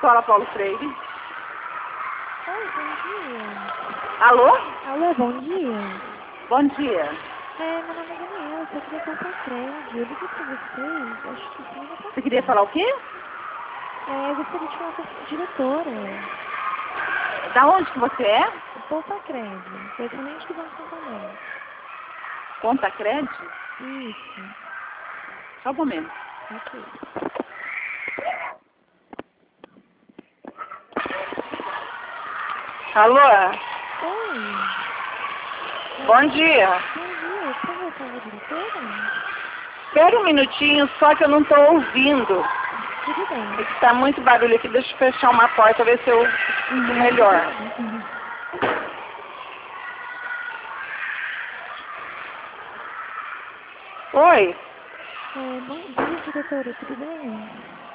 Escola Paulo Freire. Oi, bom dia. Alô? Alô, bom dia. Bom dia. Meu nome é Daniela, eu queria passar crédito. Eu liguei pra vocês, acho que semana passada. Você queria falar o quê? Eu gostaria de falar com a diretora. Da onde que você é? Poupa crédito, correspondente do Banco Santander. Conta crédito? Isso, Só um momento. ok. Alô? Oi. Bom dia. Bom dia, por favor, fala a diretora? Espera um minutinho, só que eu não estou ouvindo. Tudo bem. Está muito barulho aqui, deixa eu fechar uma porta, ver se eu escuto melhor. Oi? Bom dia, diretora, tudo bem?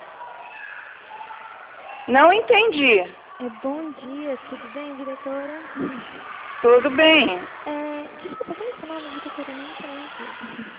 Não entendi. Bom dia, tudo bem, diretora? Tudo bem. Desculpa, qual é o seu nome, diretora? Não entendi.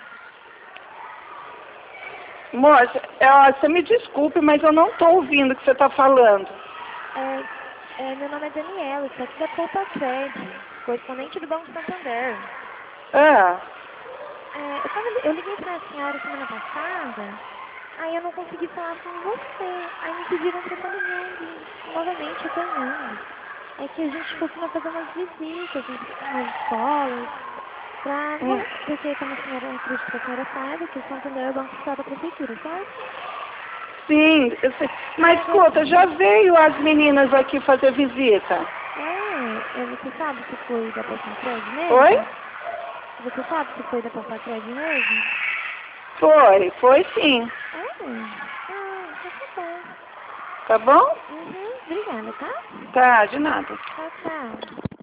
Moça, você me desculpe, mas eu não estou ouvindo o que você está falando. Meu nome é Daniela, estou aqui da Poupa Crédito, correspondente do Banco Santander. Ah, Eu liguei para a senhora semana passada, aí eu não consegui falar com você. Aí me pediram para estar ligando novamente, retornando. É que a gente costuma fazer umas visitas nas escolas, porque como a senhora, acredito que a senhora sabe, que o Santander é o banco fiscal da prefeitura, certo? sim, eu sei. Mas escuta, já veio as meninas aqui fazer visita. Você sabe se foi da Poupa Crédito mesmo? Oi? Você sabe se foi da Poupa Crédito mesmo? Foi sim. Então tá bom. Tá bom? Obrigada, tá? Tá, de nada. Tchau, tchau.